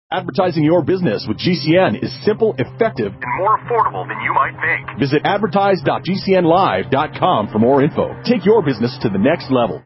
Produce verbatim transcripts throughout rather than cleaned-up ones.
Advertising your business with G C N is simple, effective, and more affordable than you might think. Visit advertise dot g c n live dot com for more info. Take your business to the next level.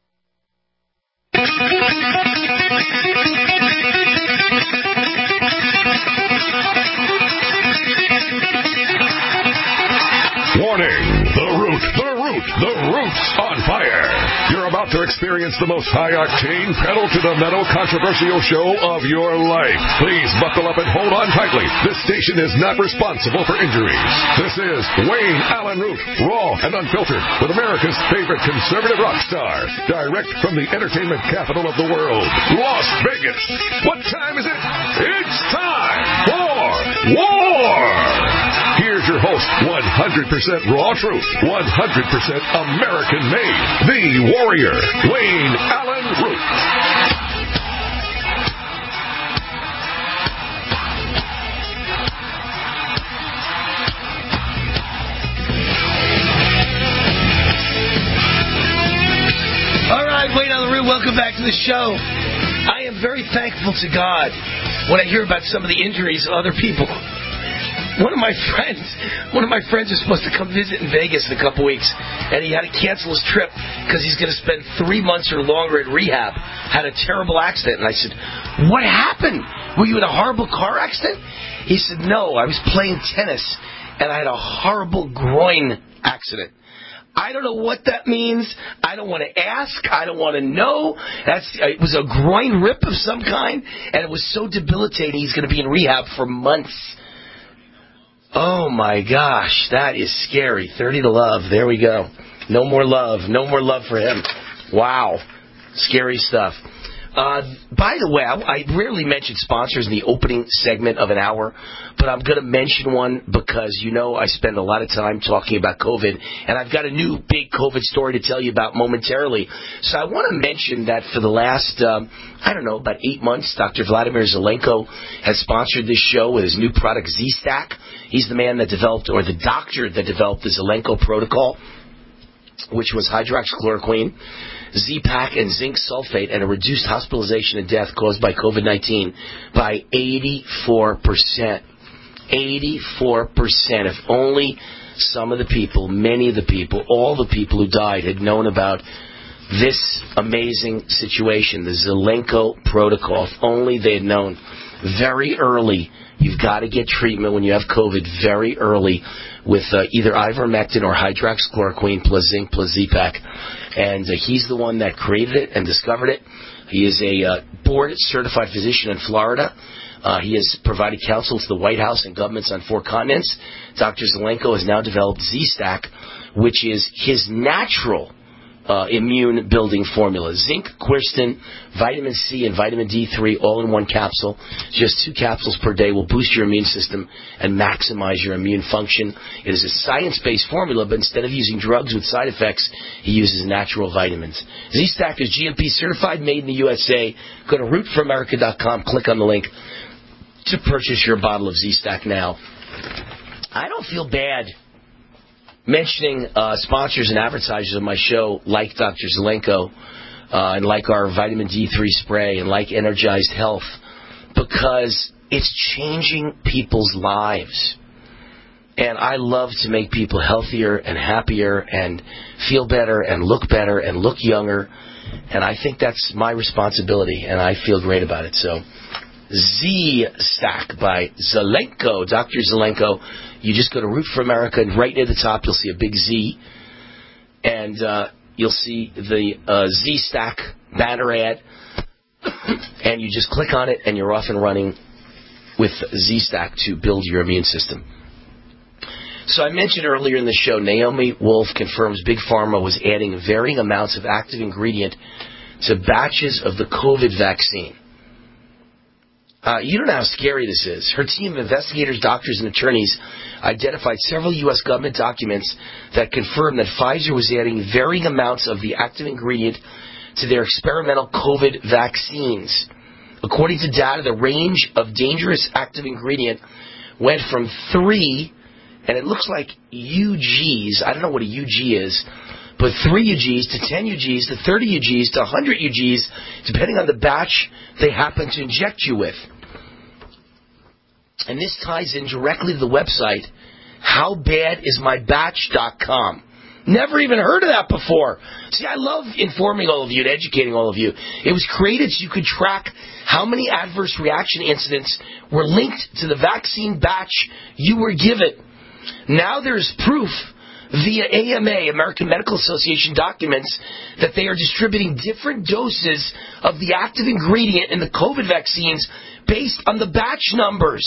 Warning! The Root, the Root, the Root's on fire. You're about to experience the most high-octane, pedal-to-the-metal controversial show of your life. Please buckle up and hold on tightly. This station is not responsible for injuries. This is Wayne Allen Root, raw and unfiltered, with America's favorite conservative rock star, direct from the entertainment capital of the world, Las Vegas. What time is it? It's time for war! Here's your host, one hundred percent raw truth, one hundred percent American-made, the warrior, Wayne Allen Root. All right, Wayne Allen Root, welcome back to the show. I am very thankful to God when I hear about some of the injuries of other people. One of my friends, one of my friends was supposed to come visit in Vegas in a couple weeks, and he had to cancel his trip because he's going to spend three months or longer in rehab. Had a terrible accident, and I said, "What happened? Were you in a horrible car accident?" He said, "No, I was playing tennis, and I had a horrible groin accident." I don't know what that means. I don't want to ask. I don't want to know. That's it was a groin rip of some kind, and it was so debilitating. He's going to be in rehab for months. Oh, my gosh, that is scary. thirty to love. There we go. No more love. No more love for him. Wow. Scary stuff. Uh, by the way, I, I rarely mention sponsors in the opening segment of an hour, but I'm going to mention one because, you know, I spend a lot of time talking about COVID, and I've got a new big COVID story to tell you about momentarily. So I want to mention that for the last, um, I don't know, about eight months, Doctor Vladimir Zelenko has sponsored this show with his new product, Z-Stack. He's the man that developed, or the doctor that developed the Zelenko protocol, which was hydroxychloroquine, Z-Pak, and zinc sulfate, and a reduced hospitalization and death caused by COVID nineteen by eighty-four percent. eighty-four percent. If only some of the people, many of the people, all the people who died had known about this amazing situation, the Zelenko protocol. If only they had known very early. You've got to get treatment when you have COVID very early with uh, either ivermectin or hydroxychloroquine plus zinc plus Z-Pak. And uh, he's the one that created it and discovered it. He is a uh, board-certified physician in Florida. Uh, he has provided counsel to the White House and governments on four continents. Doctor Zelenko has now developed Z-Stack, which is his natural Uh, immune-building formula. Zinc, quercetin, vitamin C, and vitamin D three all in one capsule. Just two capsules per day will boost your immune system and maximize your immune function. It is a science-based formula, but instead of using drugs with side effects, he uses natural vitamins. Z-Stack is G M P certified, made in the U S A. Go to root for america dot com, click on the link to purchase your bottle of Z-Stack now. I don't feel bad mentioning uh, sponsors and advertisers of my show, like Doctor Zelenko, uh, and like our vitamin D three spray, and like Energized Health, because it's changing people's lives. And I love to make people healthier and happier and feel better and look better and look younger. And I think that's my responsibility, and I feel great about it. So, Z-Stack by Zelenko, Doctor Zelenko. You just go to Root for America, and right near the top you'll see a big Z, and uh, you'll see the uh, Z-Stack banner ad, and you just click on it, and you're off and running with Z-Stack to build your immune system. So I mentioned earlier in the show, Naomi Wolf confirms Big Pharma was adding varying amounts of active ingredient to batches of the COVID vaccine. Uh, you don't know how scary this is. Her team of investigators, doctors, and attorneys identified several U S government documents that confirmed that Pfizer was adding varying amounts of the active ingredient to their experimental COVID vaccines. According to data, the range of dangerous active ingredient went from three, and it looks like U Gs, I don't know what a U G is, but three U Gs to ten U Gs to thirty U Gs to one hundred U Gs, depending on the batch they happen to inject you with. And this ties in directly to the website, how bad is my batch dot com. Never even heard of that before. See, I love informing all of you and educating all of you. It was created so you could track how many adverse reaction incidents were linked to the vaccine batch you were given. Now there's proof via A M A, American Medical Association documents, that they are distributing different doses of the active ingredient in the COVID vaccines based on the batch numbers.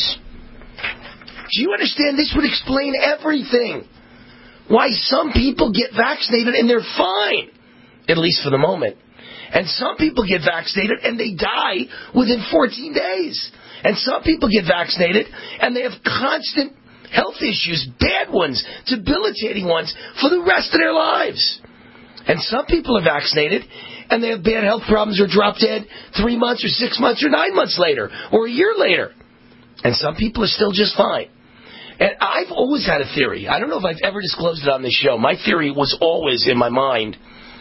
Do you understand? This would explain everything. Why some people get vaccinated and they're fine, at least for the moment. And some people get vaccinated and they die within fourteen days. And some people get vaccinated and they have constant health issues, bad ones, debilitating ones, for the rest of their lives. And some people are vaccinated and they have bad health problems or drop dead three months or six months or nine months later or a year later. And some people are still just fine. And I've always had a theory. I don't know if I've ever disclosed it on this show. My theory was always in my mind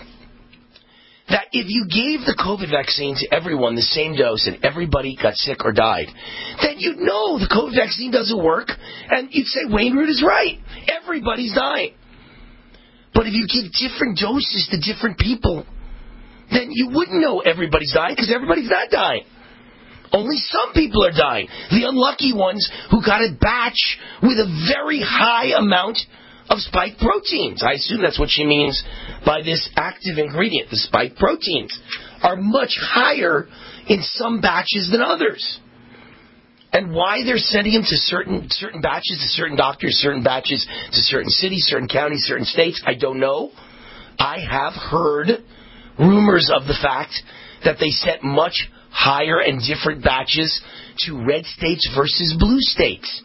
that if you gave the COVID vaccine to everyone the same dose and everybody got sick or died, then you'd know the COVID vaccine doesn't work, and you'd say Wayne Root is right. Everybody's dying. But if you give different doses to different people, then you wouldn't know everybody's dying because everybody's not dying. Only some people are dying. The unlucky ones who got a batch with a very high amount of spike proteins. I assume that's what she means by this active ingredient. The spike proteins are much higher in some batches than others. And why they're sending them to certain certain batches, to certain doctors, certain batches, to certain cities, certain counties, certain states, I don't know. I have heard rumors of the fact that they sent much higher and different batches to red states versus blue states.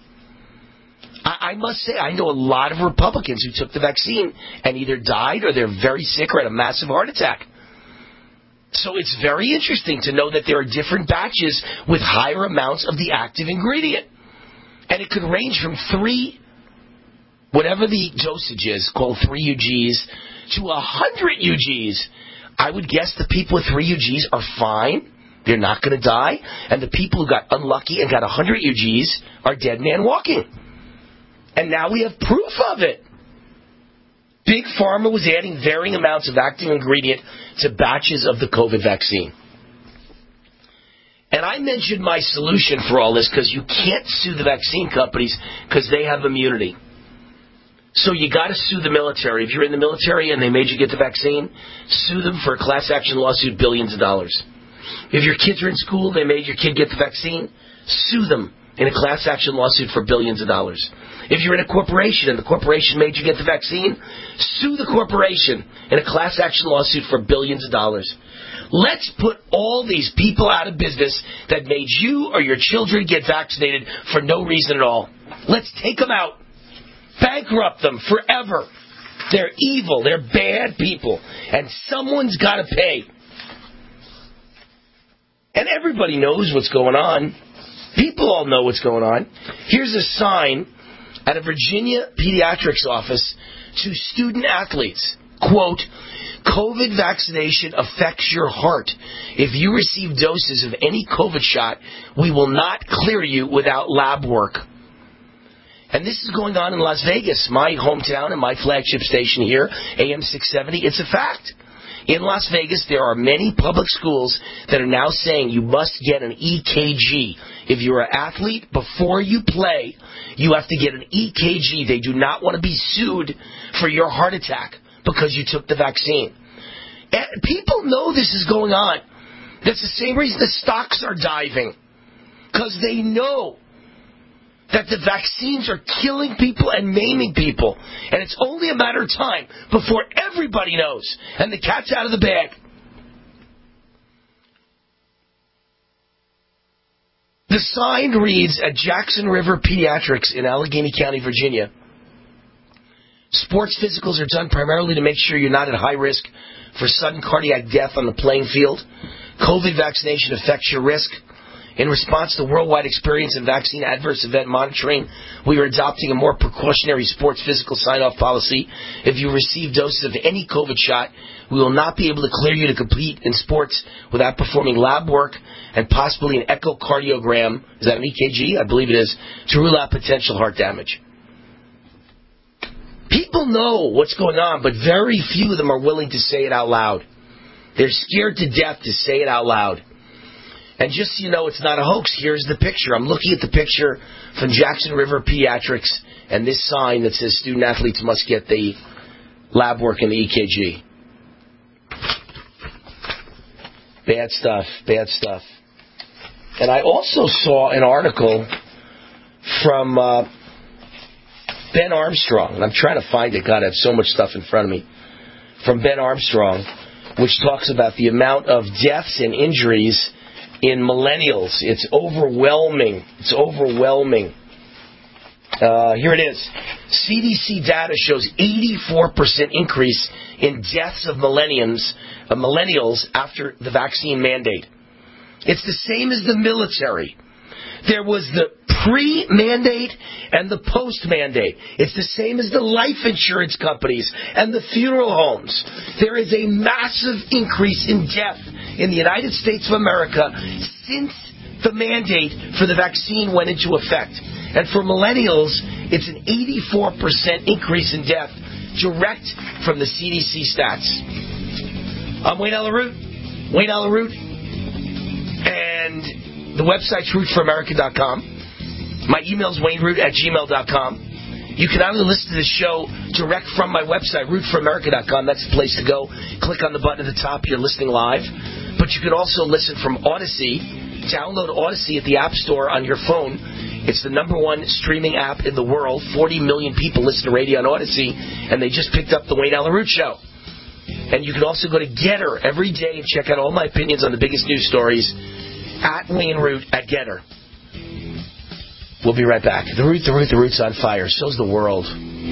I, I must say, I know a lot of Republicans who took the vaccine and either died or they're very sick or had a massive heart attack. So it's very interesting to know that there are different batches with higher amounts of the active ingredient. And it could range from three, whatever the dosage is, called three U Gs, to one hundred U Gs. I would guess the people with three U Gs are fine. They're not going to die. And the people who got unlucky and got one hundred U Gs are dead man walking. And now we have proof of it. Big Pharma was adding varying amounts of active ingredient to batches of the COVID vaccine. And I mentioned my solution for all this because you can't sue the vaccine companies because they have immunity. So you got to sue the military. If you're in the military and they made you get the vaccine, sue them for a class action lawsuit, billions of dollars. If your kids are in school, they made your kid get the vaccine, sue them in a class action lawsuit for billions of dollars. If you're in a corporation and the corporation made you get the vaccine, sue the corporation in a class action lawsuit for billions of dollars. Let's put all these people out of business that made you or your children get vaccinated for no reason at all. Let's take them out. Bankrupt them forever. They're evil. They're bad people. And someone's got to pay. And everybody knows what's going on. People all know what's going on. Here's a sign at a Virginia pediatrics office to student athletes. Quote, COVID vaccination affects your heart. If you receive doses of any COVID shot, we will not clear you without lab work. And this is going on in Las Vegas, my hometown and my flagship station here, A M six seventy. It's a fact. In Las Vegas, there are many public schools that are now saying you must get an E K G. If you're an athlete, before you play, you have to get an E K G. They do not want to be sued for your heart attack because you took the vaccine. And people know this is going on. That's the same reason the stocks are diving. Because they know that the vaccines are killing people and maiming people. And it's only a matter of time before everybody knows. And the cat's out of the bag. The sign reads at Jackson River Pediatrics in Allegheny County, Virginia. Sports physicals are done primarily to make sure you're not at high risk for sudden cardiac death on the playing field. COVID vaccination affects your risk. In response to worldwide experience in vaccine adverse event monitoring, we are adopting a more precautionary sports physical sign-off policy. If you receive doses of any COVID shot, we will not be able to clear you to compete in sports without performing lab work and possibly an echocardiogram, is that an E K G? I believe it is, to rule out potential heart damage. People know what's going on, but very few of them are willing to say it out loud. They're scared to death to say it out loud. And just so you know it's not a hoax, here's the picture. I'm looking at the picture from Jackson River Pediatrics and this sign that says student-athletes must get the lab work and the E K G. Bad stuff, bad stuff. And I also saw an article from uh, Ben Armstrong, and I'm trying to find it. God, I have so much stuff in front of me. From Ben Armstrong, which talks about the amount of deaths and injuries in millennials. It's overwhelming. It's overwhelming. Uh, here it is. C D C data shows eighty-four percent increase in deaths of millennials, of millennials after the vaccine mandate. It's the same as the military. There was the pre-mandate and the post-mandate. It's the same as the life insurance companies and the funeral homes. There is a massive increase in death in the United States of America since the mandate for the vaccine went into effect. And for millennials, it's an eighty-four percent increase in death direct from the C D C stats. I'm Wayne Allyn Root. Wayne Allyn Root. And the website's root for america dot com. My email's wayneroot at gmail dot com. You can either listen to the show direct from my website, root for america dot com. That's the place to go. Click on the button at the top. You're listening live. But you can also listen from Odyssey. Download Odyssey at the App Store on your phone. It's the number one streaming app in the world. forty million people listen to radio on Odyssey, and they just picked up the Wayne Allyn Root Show. And you can also go to Getter every day and check out all my opinions on the biggest news stories at Wayne Root at Getter. We'll be right back. The Root, the Root, the Root's on fire. So's the world.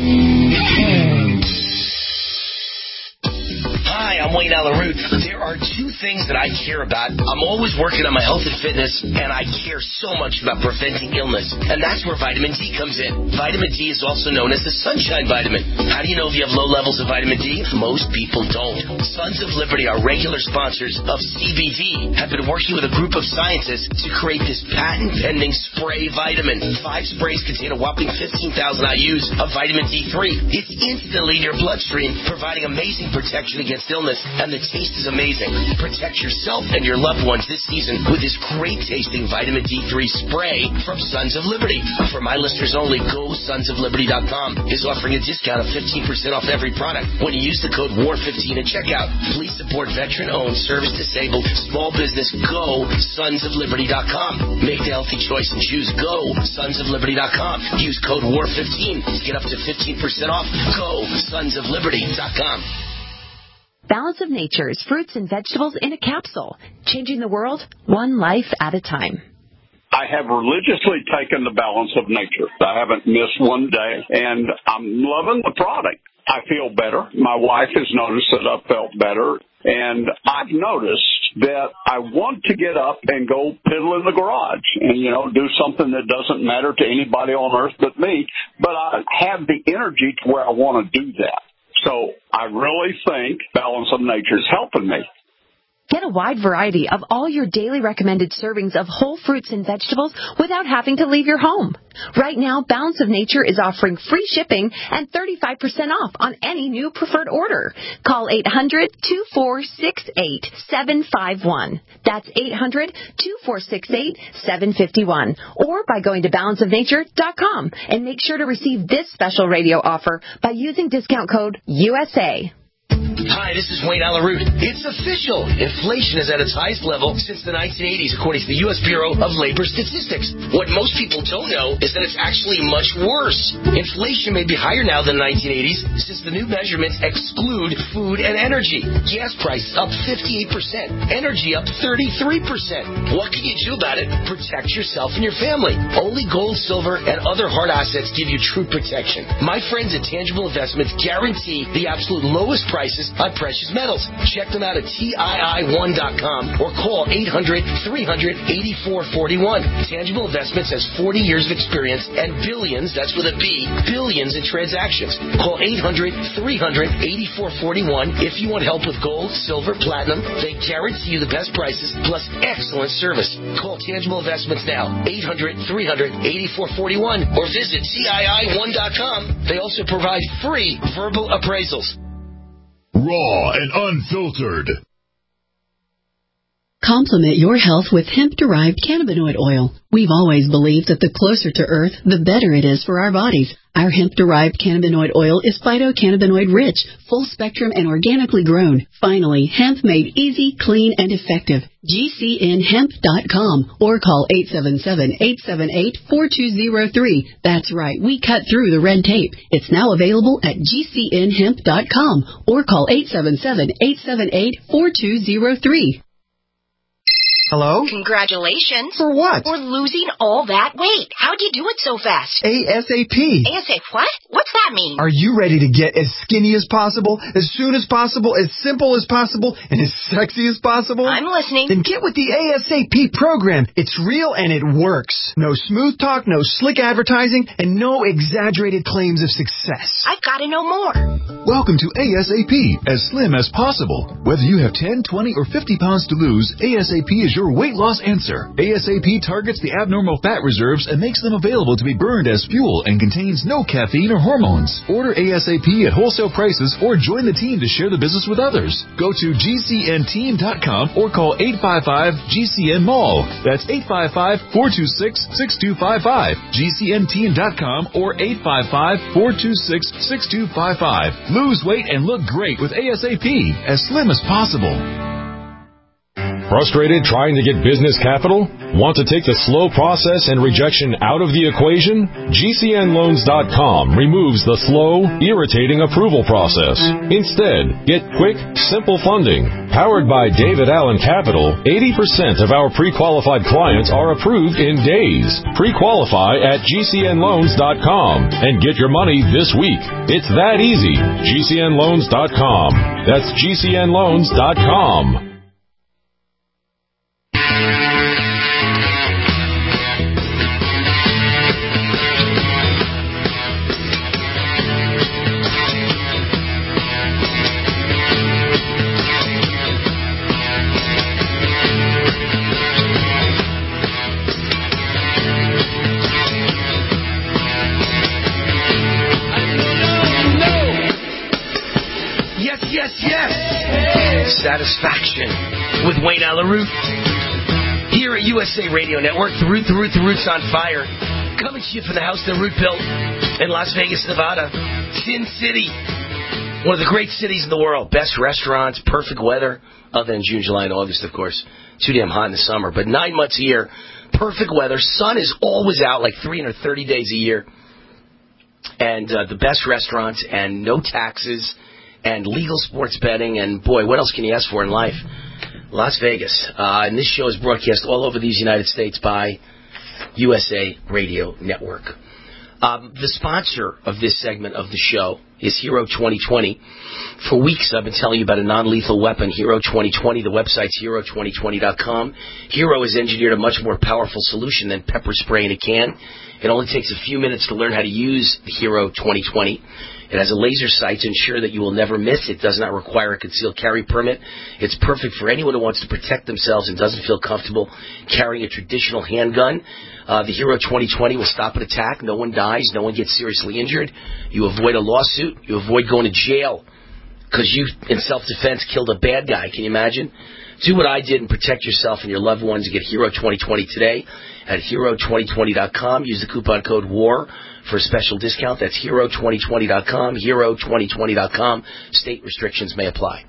Hi, I'm Wayne Allyn Root. There are two things that I care about. I'm always working on my health and fitness, and I care so much about preventing illness. And that's where vitamin D comes in. Vitamin D is also known as the sunshine vitamin. How do you know if you have low levels of vitamin D? Most people don't. Sons of Liberty, our regular sponsors of C B D, have been working with a group of scientists to create this patent-pending spray vitamin. Five sprays contain a whopping fifteen thousand I U's of vitamin D three. It's instantly in your bloodstream, providing amazing protection against illness, and the taste is amazing. Protect yourself and your loved ones this season with this great-tasting vitamin D three spray from Sons of Liberty. For my listeners only, go sons of liberty dot com is offering a discount of fifteen percent off every product when you use the code war fifteen at checkout. Please support veteran-owned, service-disabled, small business. Go sons of liberty dot com. Make the healthy choice and choose Go sons of liberty dot com. Use code war fifteen to get up to fifteen percent off. Go sons of liberty dot com. Balance of Nature's fruits and vegetables in a capsule, changing the world one life at a time. I have religiously taken the Balance of Nature. I haven't missed one day, and I'm loving the product. I feel better. My wife has noticed that I've felt better, and I've noticed that I want to get up and go piddle in the garage and, you know, do something that doesn't matter to anybody on earth but me, but I have the energy to where I want to do that. So I really think Balance of Nature is helping me. Get a wide variety of all your daily recommended servings of whole fruits and vegetables without having to leave your home. Right now, Balance of Nature is offering free shipping and thirty-five percent off on any new preferred order. Call eight hundred, two four six eight, seven five one. That's eight hundred, two four six eight, seven five one. Or by going to balance of nature dot com and make sure to receive this special radio offer by using discount code U S A. Hi, this is Wayne Allyn Root. It's official. Inflation is at its highest level since the nineteen eighties, according to the U S Bureau of Labor Statistics. What most people don't know is that it's actually much worse. Inflation may be higher now than the nineteen eighties since the new measurements exclude food and energy. Gas prices up fifty-eight percent. Energy up thirty-three percent. What can you do about it? Protect yourself and your family. Only gold, silver, and other hard assets give you true protection. My friends at Tangible Investments guarantee the absolute lowest prices on have precious metals. Check them out at T I I one dot com or call eight hundred, three hundred, eighty-four forty-one. Tangible Investments has forty years of experience and billions, that's with a B, billions in transactions. Call eight hundred, three hundred, eighty-four forty-one if you want help with gold, silver, platinum. They guarantee you the best prices plus excellent service. Call Tangible Investments now, eight hundred, three hundred, eighty-four forty-one, or visit T I I one dot com. They also provide free verbal appraisals. Raw and unfiltered. Complement your health with hemp-derived cannabinoid oil. We've always believed that the closer to Earth, the better it is for our bodies. Our hemp-derived cannabinoid oil is phytocannabinoid-rich, full-spectrum, and organically grown. Finally, hemp made easy, clean, and effective. G C N hemp dot com or call eight seven seven, eight seven eight, four two zero three. That's right, we cut through the red tape. It's now available at G C N hemp dot com or call eight seven seven, eight seven eight, four two zero three. Hello? Congratulations. For what? For losing all that weight. How'd you do it so fast? ASAP. ASAP what? What's that mean? Are you ready to get as skinny as possible, as soon as possible, as simple as possible, and as sexy as possible? I'm listening. Then get with the ASAP program. It's real and it works. No smooth talk, no slick advertising, and no exaggerated claims of success. I've got to know more. Welcome to ASAP, as slim as possible. Whether you have ten, twenty, or fifty pounds to lose, ASAP is your weight loss answer. ASAP targets the abnormal fat reserves and makes them available to be burned as fuel and contains no caffeine or hormones. Order ASAP at wholesale prices or join the team to share the business with others. Go to G C N team dot com or call eight five five G C N mall. That's eight five five, four two six, six two five five. G C N team dot com or eight five five, four two six, six two five five. Lose weight and look great with ASAP, as slim as possible. Frustrated trying to get business capital? Want to take the slow process and rejection out of the equation? G C N loans dot com removes the slow, irritating approval process. Instead, get quick, simple funding. Powered by David Allen Capital, eighty percent of our pre-qualified clients are approved in days. Pre-qualify at G C N loans dot com and get your money this week. It's that easy. G C N loans dot com. That's G C N loans dot com. Satisfaction with Wayne Allyn Root here at U S A Radio Network. The Root, the Root, the Root's on fire. Coming to you from the house that Root built in Las Vegas, Nevada. Sin City, one of the great cities in the world. Best restaurants, perfect weather, other than June, July, and August, of course. Too damn hot in the summer, but nine months a year, perfect weather. Sun is always out, like three hundred thirty days a year. And uh, the best restaurants and no taxes. And legal sports betting, and boy, what else can you ask for in life? Las Vegas. Uh, and this show is broadcast all over these United States by U S A Radio Network. Um, the sponsor of this segment of the show is Hero twenty twenty. For weeks, I've been telling you about a non-lethal weapon, Hero twenty twenty. The website's hero twenty twenty dot com. Hero has engineered a much more powerful solution than pepper spray in a can. It only takes a few minutes to learn how to use the Hero twenty twenty. It has a laser sight to ensure that you will never miss. It does not require a concealed carry permit. It's perfect for anyone who wants to protect themselves and doesn't feel comfortable carrying a traditional handgun. Uh, the Hero twenty twenty will stop an attack. No one dies. No one gets seriously injured. You avoid a lawsuit. You avoid going to jail because you, in self-defense, killed a bad guy. Can you imagine? Do what I did and protect yourself and your loved ones. Get Hero twenty twenty today at hero twenty twenty dot com. Use the coupon code WAR for a special discount. That's hero twenty twenty dot com, hero twenty twenty dot com. State restrictions may apply.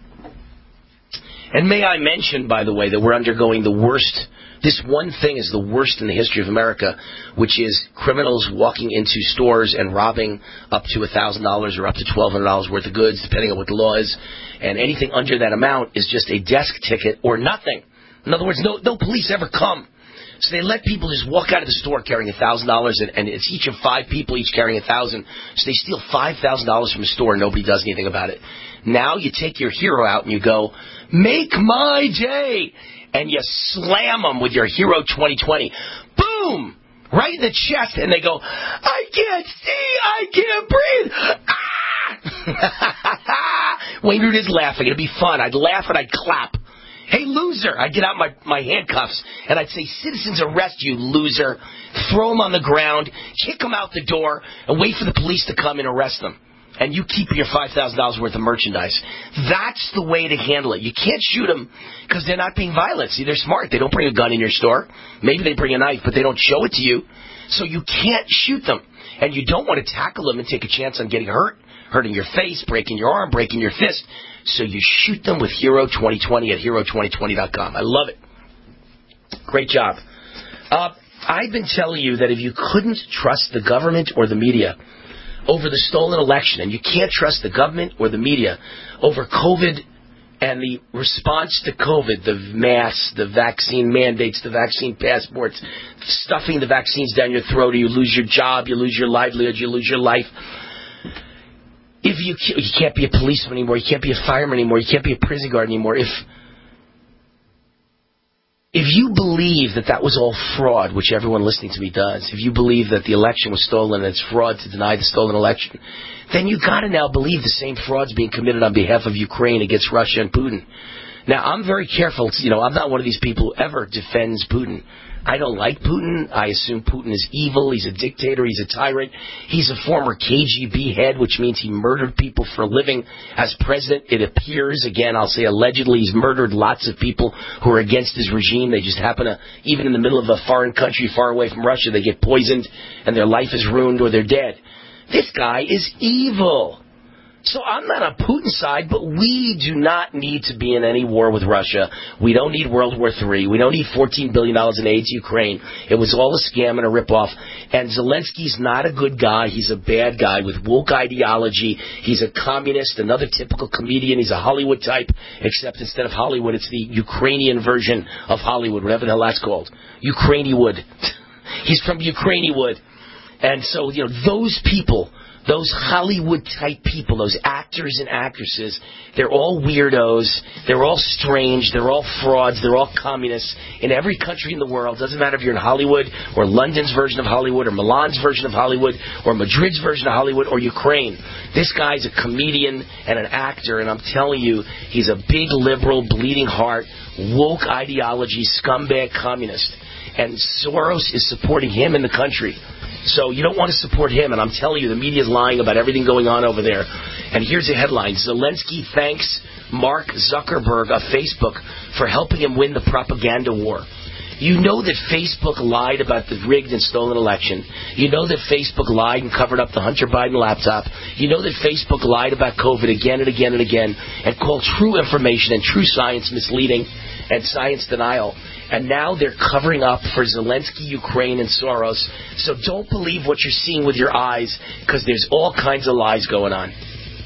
And may I mention, by the way, that we're undergoing the worst, this one thing is the worst in the history of America, which is criminals walking into stores and robbing up to one thousand dollars or up to twelve hundred dollars worth of goods, depending on what the law is. And anything under that amount is just a desk ticket or nothing. In other words, no, no police ever come. So they let people just walk out of the store carrying one thousand dollars, and, and it's each of five people, each carrying one thousand dollars. So they steal five thousand dollars from a store, and nobody does anything about it. Now you take your hero out and you go, make my day, and you slam them with your Hero twenty twenty. Boom! Right in the chest, and they go, I can't see, I can't breathe. Ah! Wayne Root is laughing. It'd be fun. I'd laugh and I'd clap. Hey, loser! I'd get out my, my handcuffs, and I'd say, citizens arrest you, loser. Throw him on the ground, kick him out the door, and wait for the police to come and arrest them. And you keep your five thousand dollars worth of merchandise. That's the way to handle it. You can't shoot them because they're not being violent. See, they're smart. They don't bring a gun in your store. Maybe they bring a knife, but they don't show it to you. So you can't shoot them. And you don't want to tackle them and take a chance on getting hurt, hurting your face, breaking your arm, breaking your fist. So you shoot them with Hero twenty twenty at hero twenty twenty dot com. I love it. Great job. Uh, I've been telling you that if you couldn't trust the government or the media over the stolen election, and you can't trust the government or the media over COVID and the response to COVID, the masks, the vaccine mandates, the vaccine passports, stuffing the vaccines down your throat, or you lose your job, you lose your livelihood, you lose your life. If you you can't be a policeman anymore, you can't be a fireman anymore, you can't be a prison guard anymore. If If you believe that that was all fraud, which everyone listening to me does, if you believe that the election was stolen and it's fraud to deny the stolen election, then you got to now believe the same fraud's being committed on behalf of Ukraine against Russia and Putin. Now, I'm very careful. To, you know, I'm not one of these people who ever defends Putin. I don't like Putin. I assume Putin is evil. He's a dictator. He's a tyrant. He's a former K G B head, which means he murdered people for a living. As president, it appears, again, I'll say allegedly, he's murdered lots of people who are against his regime. They just happen to, even in the middle of a foreign country far away from Russia, they get poisoned and their life is ruined or they're dead. This guy is evil. So I'm not on Putin's side, but we do not need to be in any war with Russia. We don't need World War Three. We don't need fourteen billion dollars in aid to Ukraine. It was all a scam and a ripoff. And Zelensky's not a good guy. He's a bad guy with woke ideology. He's a communist, another typical comedian. He's a Hollywood type, except instead of Hollywood, it's the Ukrainian version of Hollywood, whatever the hell that's called. Ukrainiwood. He's from Ukrainiwood. And so, you know, those people... Those Hollywood-type people, those actors and actresses, they're all weirdos, they're all strange, they're all frauds, they're all communists in every country in the world. Doesn't matter if you're in Hollywood or London's version of Hollywood or Milan's version of Hollywood or Madrid's version of Hollywood or Ukraine. This guy's a comedian and an actor, and I'm telling you, he's a big liberal, bleeding heart, woke ideology, scumbag communist. And Soros is supporting him in the country. So you don't want to support him, and I'm telling you, the media is lying about everything going on over there. And here's a headline. Zelensky thanks Mark Zuckerberg of Facebook for helping him win the propaganda war. You know that Facebook lied about the rigged and stolen election. You know that Facebook lied and covered up the Hunter Biden laptop. You know that Facebook lied about COVID again and again and again and called true information and true science misleading and science denial. And now they're covering up for Zelensky, Ukraine, and Soros. So don't believe what you're seeing with your eyes, because there's all kinds of lies going on.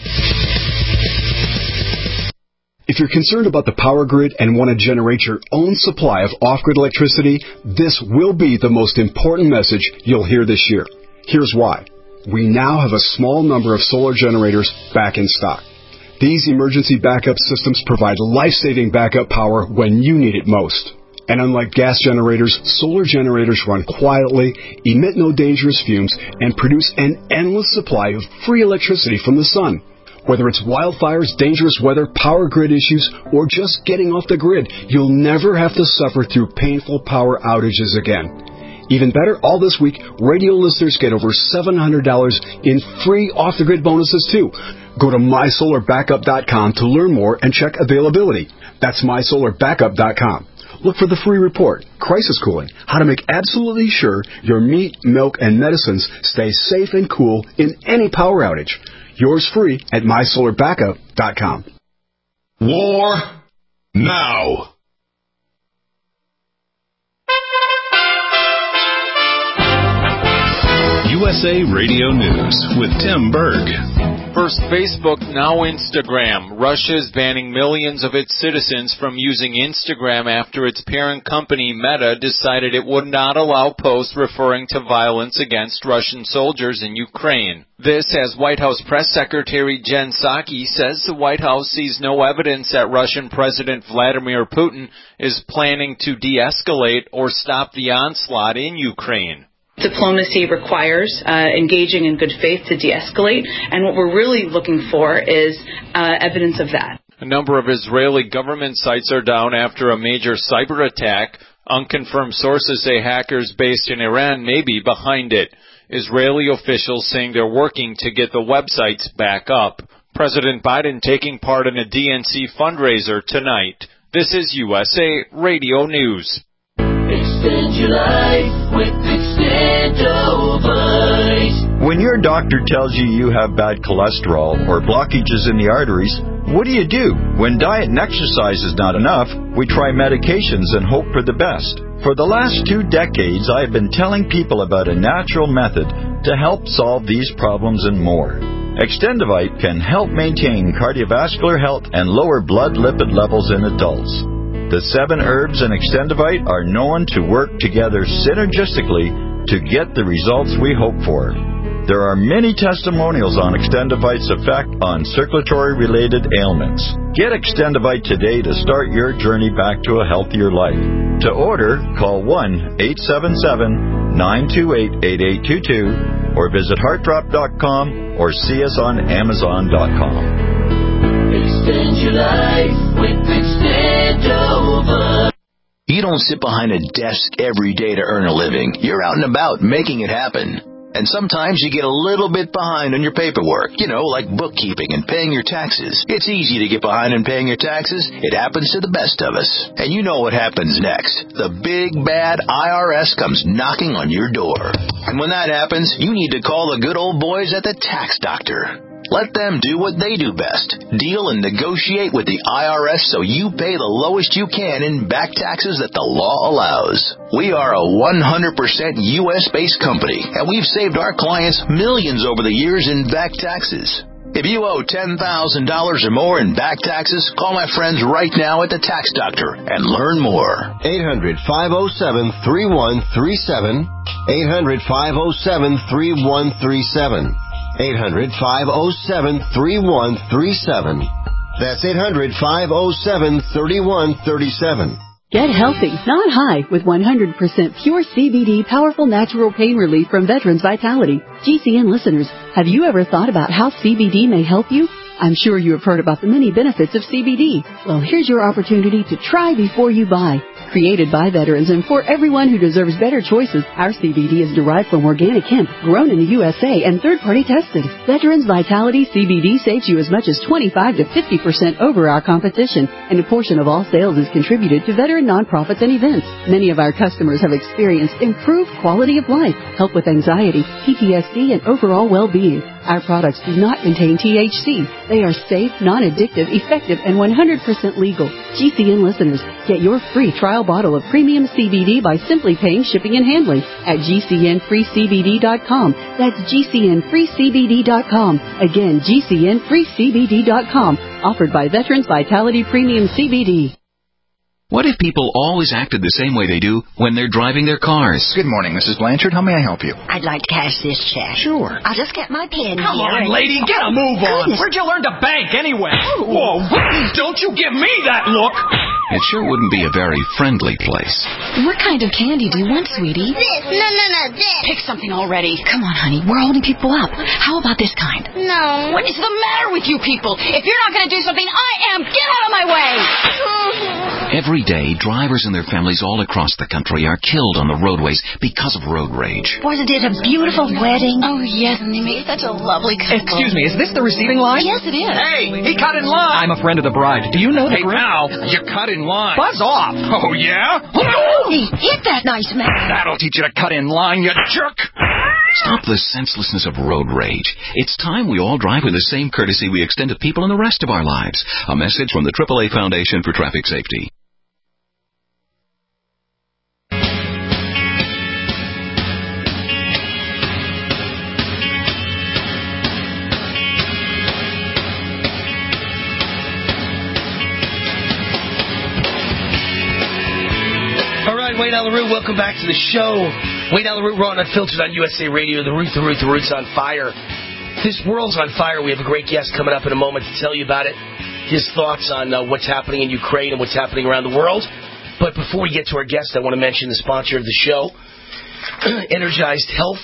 If you're concerned about the power grid and want to generate your own supply of off-grid electricity, this will be the most important message you'll hear this year. Here's why. We now have a small number of solar generators back in stock. These emergency backup systems provide life-saving backup power when you need it most. And unlike gas generators, solar generators run quietly, emit no dangerous fumes, and produce an endless supply of free electricity from the sun. Whether it's wildfires, dangerous weather, power grid issues, or just getting off the grid, you'll never have to suffer through painful power outages again. Even better, all this week, radio listeners get over seven hundred dollars in free off-the-grid bonuses, too. Go to my solar backup dot com to learn more and check availability. That's my solar backup dot com. Look for the free report, Crisis Cooling, how to make absolutely sure your meat, milk, and medicines stay safe and cool in any power outage. Yours free at my solar backup dot com. War now. U S A Radio News with Tim Berg. First Facebook, now Instagram. Russia is banning millions of its citizens from using Instagram after its parent company, Meta, decided it would not allow posts referring to violence against Russian soldiers in Ukraine. This, as White House Press Secretary Jen Psaki says the White House sees no evidence that Russian President Vladimir Putin is planning to de-escalate or stop the onslaught in Ukraine. Diplomacy requires uh, engaging in good faith to de-escalate, and what we're really looking for is uh, evidence of that. A number of Israeli government sites are down after a major cyber attack. Unconfirmed sources say hackers based in Iran may be behind it. Israeli officials saying they're working to get the websites back up. President Biden taking part in a D N C fundraiser tonight. This is U S A Radio News. Extend your life with Extendovite. When your doctor tells you you have bad cholesterol or blockages in the arteries, what do you do? When diet and exercise is not enough, we try medications and hope for the best. For the last two decades, I have been telling people about a natural method to help solve these problems and more. Extendovite can help maintain cardiovascular health and lower blood lipid levels in adults. The seven herbs in Extendovite are known to work together synergistically to get the results we hope for. There are many testimonials on Extendovite's effect on circulatory-related ailments. Get Extendovite today to start your journey back to a healthier life. To order, call one eight seven seven, nine two eight, eight eight two two or visit heart drop dot com or see us on amazon dot com. Extend your life with Extendovite. You don't sit behind a desk every day to earn a living. You're out and about making it happen. And sometimes you get a little bit behind on your paperwork, you know, like bookkeeping and paying your taxes. It's easy to get behind in paying your taxes. It happens to the best of us. And you know what happens next. The big, bad I R S comes knocking on your door. And when that happens, you need to call the good old boys at the Tax Doctor. Let them do what they do best. Deal and negotiate with the I R S so you pay the lowest you can in back taxes that the law allows. We are a one hundred percent U S-based company, and we've saved our clients millions over the years in back taxes. If you owe ten thousand dollars or more in back taxes, call my friends right now at the Tax Doctor and learn more. eight hundred, five oh seven, three one three seven. eight hundred, five oh seven, three one three seven. eight hundred, five oh seven, three one three seven. That's eight hundred, five oh seven, three one three seven. Get healthy, not high, with one hundred percent pure C B D powerful natural pain relief from Veterans Vitality. G C N listeners, have you ever thought about how C B D may help you? I'm sure you have heard about the many benefits of C B D. Well, here's your opportunity to try before you buy. Created by veterans and for everyone who deserves better choices, our C B D is derived from organic hemp, grown in the U S A and third-party tested. Veterans Vitality C B D saves you as much as twenty-five to fifty percent over our competition, and a portion of all sales is contributed to veteran nonprofits and events. Many of our customers have experienced improved quality of life, help with anxiety, P T S D, and overall well-being. Our products do not contain T H C. They are safe, non-addictive, effective, and one hundred percent legal. G C N listeners, get your free trial bottle of premium C B D by simply paying shipping and handling at G C N free C B D dot com. That's G C N free C B D dot com. Again, G C N free C B D dot com. Offered by Veterans Vitality Premium C B D. What if people always acted the same way they do when they're driving their cars? Good morning, Missus Blanchard. How may I help you? I'd like to cash this check. Sure. I'll just get my pen Come here. on, lady, get a move on. Goodness. Where'd you learn to bank anyway? Whoa, don't you give me that look. It sure wouldn't be a very friendly place. What kind of candy do you want, sweetie? This. No, no, no, this. Pick something already. Come on, honey. We're holding people up. How about this kind? No. What is the matter with you people? If you're not going to do something, I am. Get out of my way. Every day, drivers and their families all across the country are killed on the roadways because of road rage. Wasn't it a beautiful wedding? Oh, yes, and they made such a lovely couple. Excuse me, is this the receiving line? Yes, it is. Hey, he cut in line. I'm a friend of the bride. Do you know the Hey, groom? pal, you cut in line. Buzz off. Oh, yeah? He hit that nice man. That'll teach you to cut in line, you jerk. Stop the senselessness of road rage. It's time we all drive with the same courtesy we extend to people in the rest of our lives. A message from the triple A Foundation for Traffic Safety. LaRue, welcome back to the show. Wayne LaRue, Raw and Unfiltered on U S A Radio. The Root, the Root, the Root's on fire. This world's on fire. We have a great guest coming up in a moment to tell you about it. His thoughts on uh, what's happening in Ukraine and what's happening around the world. But before we get to our guest, I want to mention the sponsor of the show, Energized Health.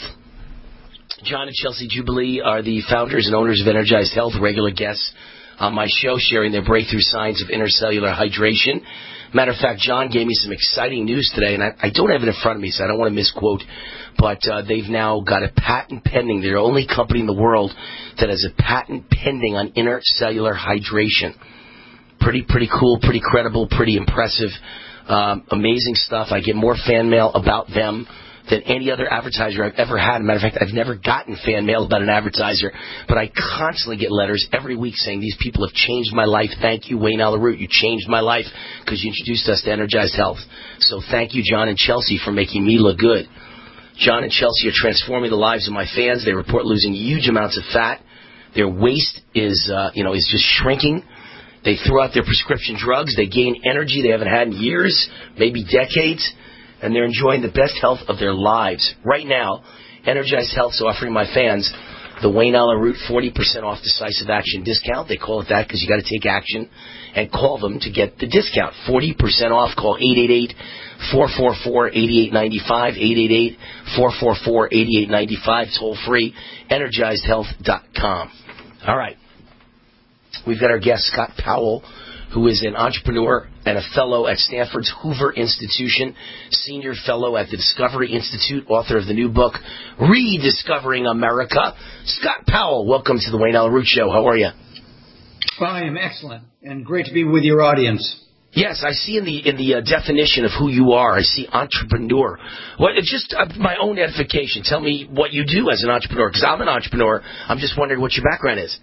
John and Chelsea Jubilee are the founders and owners of Energized Health, regular guests on my show, sharing their breakthrough science of intercellular hydration. Matter of fact, John gave me some exciting news today, and I, I don't have it in front of me, so I don't want to misquote, but uh, they've now got a patent pending. They're the only company in the world that has a patent pending on intercellular hydration. Pretty, pretty cool, pretty credible, pretty impressive, um, amazing stuff. I get more fan mail about them than any other advertiser I've ever had. As a matter of fact, I've never gotten fan mail about an advertiser, but I constantly get letters every week saying, these people have changed my life. Thank you, Wayne LaRue. You changed my life because you introduced us to Energized Health. So thank you, John and Chelsea, for making me look good. John and Chelsea are transforming the lives of my fans. They report losing huge amounts of fat. Their waist is, uh, you know, is just shrinking. They throw out their prescription drugs. They gain energy they haven't had in years, maybe decades. And they're enjoying the best health of their lives. Right now, Energized Health is offering my fans the Wayne LaRue forty percent off decisive action discount. They call it that because you got to take action and call them to get the discount. forty percent off. Call eight eight eight, four four four, eight eight nine five, eight eight eight, four four four, eight eight nine five, toll free, energized health dot com. All right. We've got our guest, Scott Powell, who is an entrepreneur and a fellow at Stanford's Hoover Institution, senior fellow at the Discovery Institute, author of the new book, Rediscovering America. Scott Powell, welcome to the Wayne LaRue Show. How are you? Well, I am excellent, and great to be with your audience. Yes, I see in the in the uh, definition of who you are, I see entrepreneur. What? Just uh, my own edification. Tell me what you do as an entrepreneur, because I'm an entrepreneur. I'm just wondering what your background is.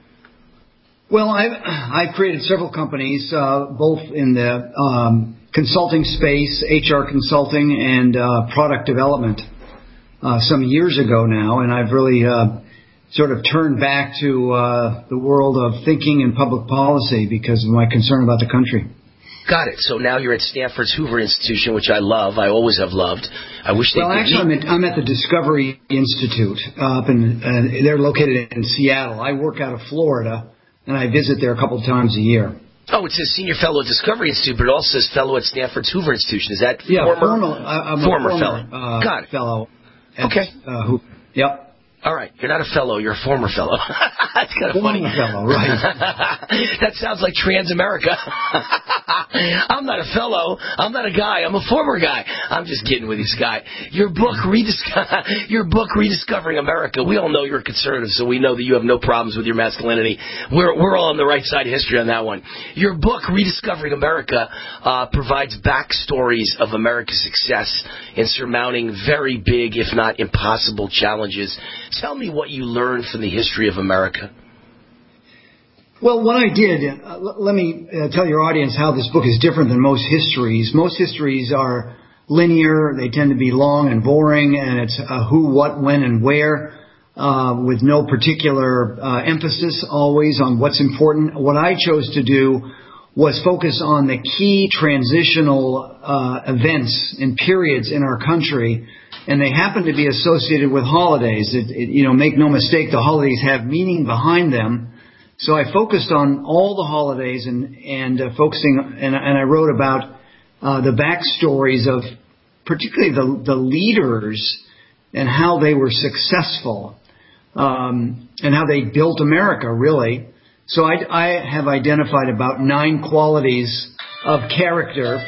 Well, I've, I've created several companies, uh, both in the um, consulting space, H R consulting, and uh, product development uh, some years ago now, and I've really uh, sort of turned back to uh, the world of thinking and public policy because of my concern about the country. Got it. So now you're at Stanford's Hoover Institution, which I love. I always have loved. I wish they well, could. Well, actually, I'm at, I'm at the Discovery Institute. Uh, up in, uh, they're located in Seattle. I work out of Florida, and I visit there a couple of times a year. Oh, it says senior fellow at Discovery Institute, but it also says fellow at Stanford's Hoover Institution. Is that yeah, former? former, I'm former, a former fellow. Uh, Got it. Fellow. At, okay. Uh, who, yep. All right, you're not a fellow, you're a former fellow. That's kind of funny. Former fellow, right. That sounds like Transamerica. I'm not a fellow, I'm not a guy, I'm a former guy. I'm just kidding with you, Scott. Your book, Redisco- your book, Rediscovering America, we all know you're a conservative, so we know that you have no problems with your masculinity. We're, we're all on the right side of history on that one. Your book, Rediscovering America, uh, provides backstories of America's success in surmounting very big, if not impossible, challenges. Tell me what you learned from the history of America. Well, what I did, uh, l- let me uh, tell your audience how this book is different than most histories. Most histories are linear. They tend to be long and boring, and it's uh, who, what, when, and where, uh, with no particular uh, emphasis always on what's important. What I chose to do was focus on the key transitional uh, events and periods in our country, and they happen to be associated with holidays. It, it, you know, make no mistake, the holidays have meaning behind them. So I focused on all the holidays and and uh, focusing, and, and I wrote about uh, the backstories of particularly the the leaders and how they were successful, um, and how they built America, really. So I, I have identified about nine qualities of character,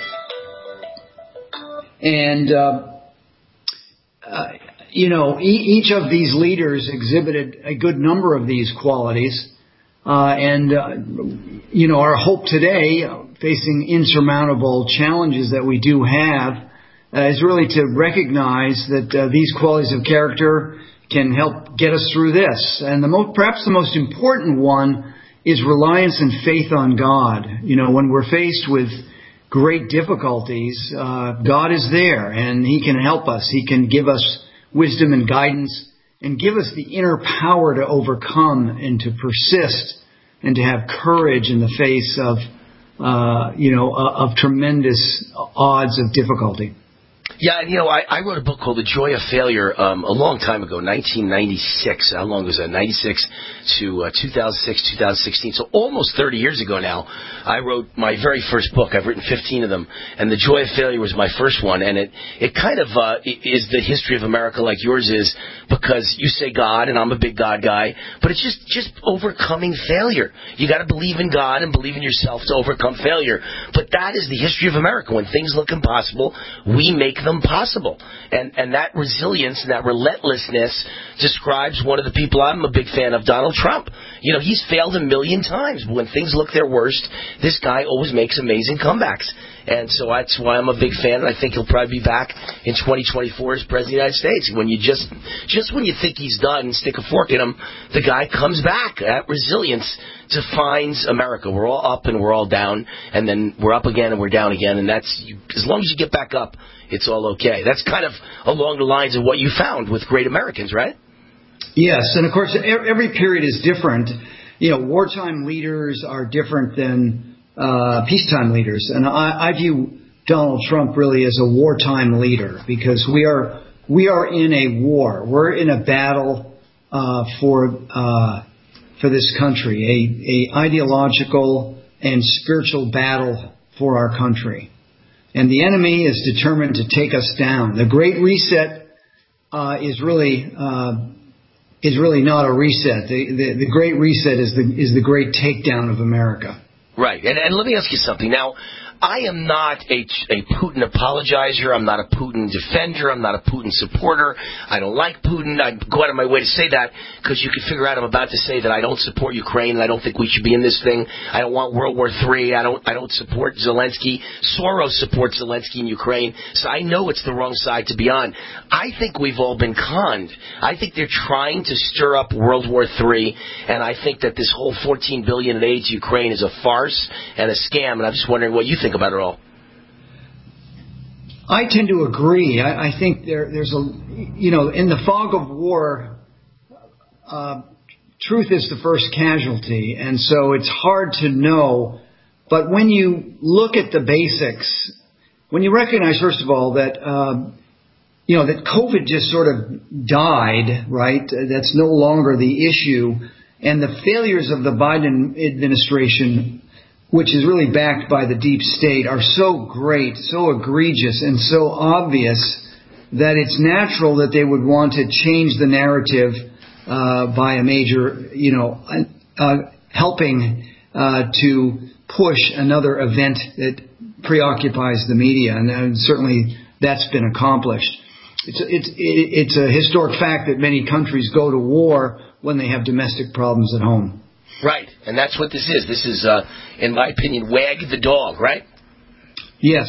and uh, uh, you know, e- each of these leaders exhibited a good number of these qualities. Uh, and, uh, you know, our hope today, uh, facing insurmountable challenges that we do have, uh, is really to recognize that uh, these qualities of character can help get us through this. And the mo- perhaps the most important one is reliance and faith on God. You know, when we're faced with great difficulties, uh, God is there, and He can help us. He can give us wisdom and guidance, and give us the inner power to overcome and to persist and to have courage in the face of, uh, you know, uh, of tremendous odds of difficulty. Yeah, and you know, I, I wrote a book called The Joy of Failure um, a long time ago, nineteen ninety-six. How long was that? ninety-six to uh, two thousand six, two thousand sixteen. So almost thirty years ago now, I wrote my very first book. I've written fifteen of them, and The Joy of Failure was my first one. And it it kind of uh, is the history of America, like yours is, because you say God, and I'm a big God guy, but it's just just overcoming failure. You got to believe in God and believe in yourself to overcome failure. But that is the history of America. When things look impossible, we make them possible. And and that resilience and that relentlessness describes one of the people I'm a big fan of, Donald Trump. You know, he's failed a million times, but when things look their worst, this guy always makes amazing comebacks. And so that's why I'm a big fan, and I think he'll probably be back in twenty twenty-four as President of the United States. When you just, just when you think he's done, stick a fork in him, the guy comes back. That resilience defines America. We're all up and we're all down, and then we're up again and we're down again, and that's, as long as you get back up, it's all okay. That's kind of along the lines of what you found with great Americans, right? Yes, and of course, every period is different. You know, wartime leaders are different than Uh, peacetime leaders, and I, I view Donald Trump really as a wartime leader, because we are we are in a war. We're in a battle uh, for uh, for this country, a, a ideological and spiritual battle for our country, and the enemy is determined to take us down. The Great Reset uh, is really uh, is really not a reset. The, the the Great Reset is the is the great takedown of America. Right, and, and let me ask you something. Now, I am not a, a Putin apologizer. I'm not a Putin defender. I'm not a Putin supporter. I don't like Putin. I go out of my way to say that because you can figure out I'm about to say that I don't support Ukraine and I don't think we should be in this thing. I don't want World War Three. I don't I don't support Zelensky. Soros supports Zelensky in Ukraine. So I know it's the wrong side to be on. I think we've all been conned. I think they're trying to stir up World War Three, and I think that this whole fourteen billion dollars in aid to Ukraine is a farce and a scam, and I'm just wondering what you think about it all. I tend to agree. I, I think there, there's a, you know, in the fog of war, uh, truth is the first casualty, and so it's hard to know. But when you look at the basics, when you recognize, first of all, that, um, you know, that COVID just sort of died, right? That's no longer the issue. And the failures of the Biden administration, which is really backed by the deep state, are so great, so egregious, and so obvious that it's natural that they would want to change the narrative uh, by a major, you know, uh, helping uh, to push another event that preoccupies the media, and, and certainly that's been accomplished. It's a, it's it's a historic fact that many countries go to war when they have domestic problems at home. Right, and that's what this is. This is, uh, in my opinion, wag the dog, right? Yes.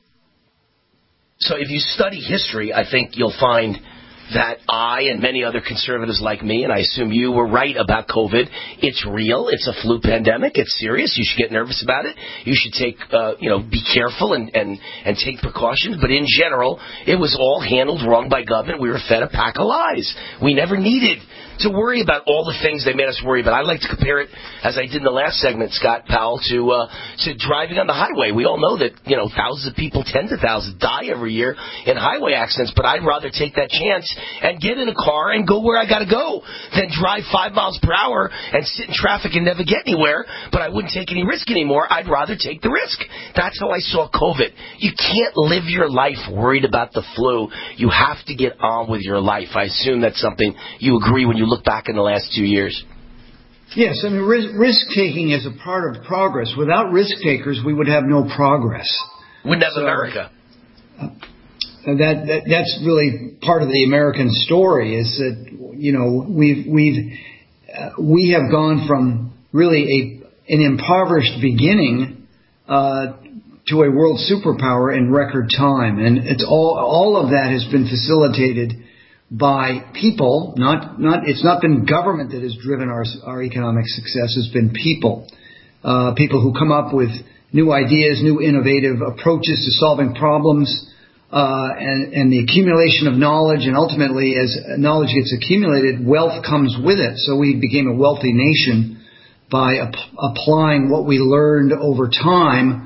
So if you study history, I think you'll find that I and many other conservatives like me, and I assume you, were right about COVID. It's real. It's a flu pandemic. It's serious. You should get nervous about it. You should take, uh, you know, be careful and, and, and take precautions. But in general, it was all handled wrong by government. We were fed a pack of lies. We never needed to worry about all the things they made us worry about. I like to compare it, as I did in the last segment, Scott Powell, to uh, to driving on the highway. We all know that, you know, thousands of people, tens of thousands, die every year in highway accidents, but I'd rather take that chance and get in a car and go where I got to go than drive five miles per hour and sit in traffic and never get anywhere, but I wouldn't take any risk anymore. I'd rather take the risk. That's how I saw COVID. You can't live your life worried about the flu. You have to get on with your life. I assume that's something you agree when you look back in the last two years. Yes, I mean, risk-taking is a part of progress. Without risk-takers, we would have no progress. Wouldn't have so, America. Uh, that, that that's really part of the American story, is that, you know, we've we've uh, we have gone from really a an impoverished beginning uh, to a world superpower in record time, and it's all all of that has been facilitated by people. Not not it's not been government that has driven our our economic success. It's been people, uh, people who come up with new ideas, new innovative approaches to solving problems. Uh, and, and the accumulation of knowledge, and ultimately, as knowledge gets accumulated, wealth comes with it. So we became a wealthy nation by ap- applying what we learned over time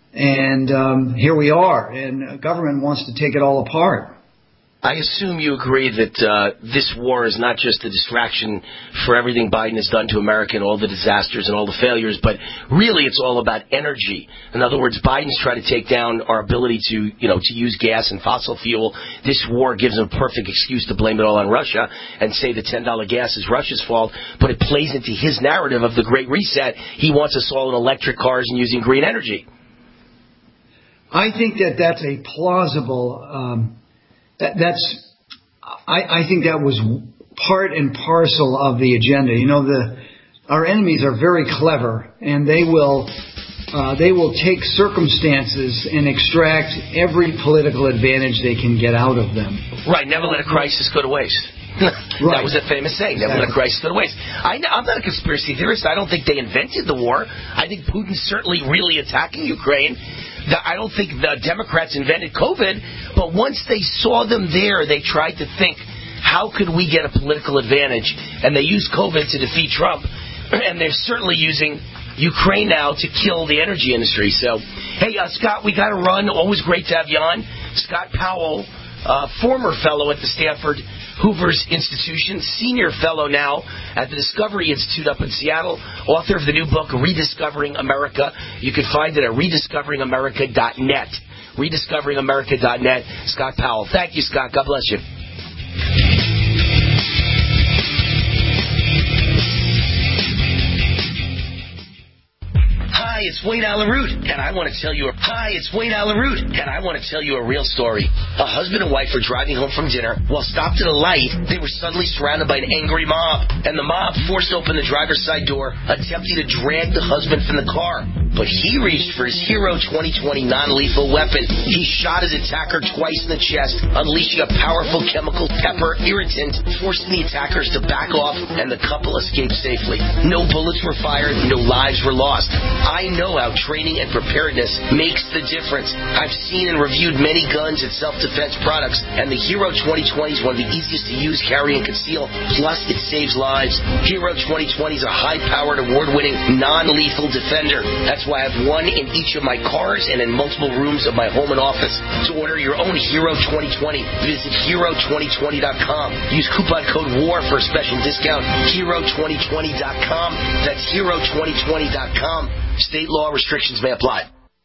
And um, here we are, and government wants to take it all apart. I assume you agree that uh, this war is not just a distraction for everything Biden has done to America and all the disasters and all the failures, but really it's all about energy. In other words, Biden's trying to take down our ability to, you know, to use gas and fossil fuel. This war gives him a perfect excuse to blame it all on Russia and say the ten dollar gas is Russia's fault, but it plays into his narrative of the Great Reset. He wants us all in electric cars and using green energy. I think that that's a plausible... Um, That, that's, I, I think that was part and parcel of the agenda. You know, the our enemies are very clever, and they will uh, they will take circumstances and extract every political advantage they can get out of them. Right, never let a crisis go to waste. Right. That was a famous saying, never let a crisis go to waste. I, I'm not a conspiracy theorist. I don't think they invented the war. I think Putin's certainly really attacking Ukraine. I don't think the Democrats invented COVID, but once they saw them there, they tried to think, how could we get a political advantage? And they used COVID to defeat Trump, and they're certainly using Ukraine now to kill the energy industry. So, hey, uh, Scott, we got to run. Always great to have you on. Scott Powell, uh, former fellow at the Stanford Hoover's Institution, senior fellow now at the Discovery Institute up in Seattle, author of the new book, Rediscovering America. You can find it at rediscovering america dot net. rediscovering america dot net. Scott Powell. Thank you, Scott. God bless you. Hi, it's Wayne Allen Root, and I want to tell you a Hi, it's Wayne Allen Root, and I want to tell you a real story. A husband and wife were driving home from dinner. While stopped at a light, they were suddenly surrounded by an angry mob, and the mob forced open the driver's side door, attempting to drag the husband from the car. But he reached for his Hero twenty twenty non-lethal weapon. He shot his attacker twice in the chest, unleashing a powerful chemical pepper irritant, forcing the attackers to back off, and the couple escaped safely. No bullets were fired, no lives were lost. I know how training and preparedness makes the difference. I've seen and reviewed many guns and self-defense products, and the Hero twenty twenty is one of the easiest to use, carry, and conceal. Plus, it saves lives. Hero twenty twenty is a high-powered, award-winning, non-lethal defender. That's why I have one in each of my cars and in multiple rooms of my home and office. To order your own Hero twenty twenty, visit hero twenty twenty dot com. Use coupon code WAR for a special discount. hero twenty twenty dot com. That's hero twenty twenty dot com. State law restrictions may apply.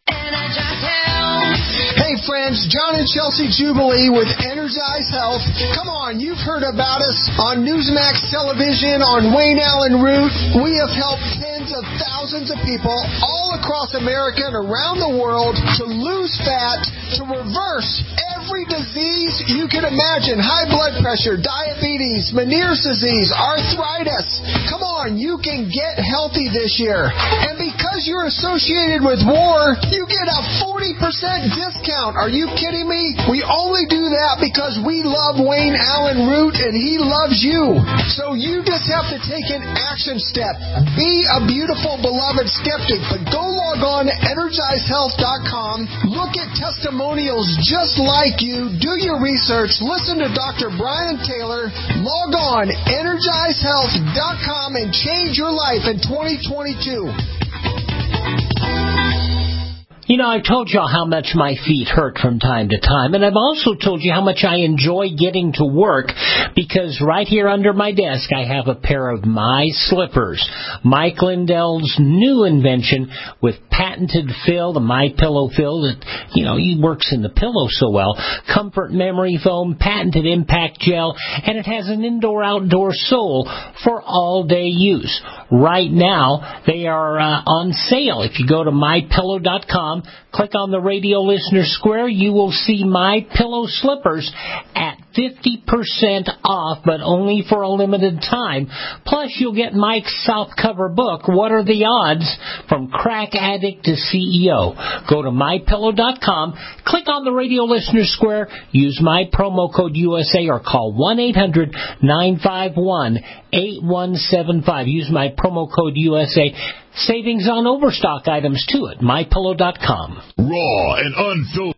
Hey friends, John and Chelsea Jubilee with Energize Health. Come on, you've heard about us on Newsmax Television, on Wayne Allen Root. We have helped tens of thousands of people all across America and around the world to lose fat, to reverse every disease you can imagine. High blood pressure, diabetes, Meniere's disease, arthritis. Come on, you can get healthy this year. And because you're associated with war, you get a forty percent discount. Are you kidding me? We only do that because we love Wayne Allen Root and he loves you. So you just have to take an action step. Be a beautiful, beloved skeptic, but go log on to energize health dot com. Look at testimonials just like you. Do your research. Listen to Doctor Brian Taylor. Log on energize health dot com and change your life in twenty twenty-two. You know, I've told y'all how much my feet hurt from time to time, and I've also told you how much I enjoy getting to work because right here under my desk I have a pair of My Slippers, Mike Lindell's new invention with patented fill, the My Pillow fill that, you know, he works in the pillow so well, comfort memory foam, patented impact gel, and it has an indoor-outdoor sole for all-day use. Right now, they are uh, on sale. If you go to my pillow dot com, click on the radio listener square, you will see My Pillow slippers at fifty percent off, but only for a limited time. Plus, you'll get Mike's softcover book, What Are the Odds? From Crack Addict to C E O. Go to my pillow dot com, click on the radio listener square, use my promo code U S A or call one eight hundred nine five one eight one seven five. Use my promo code U S A. Savings on overstock items, too, at my pillow dot com. Raw and unfiltered.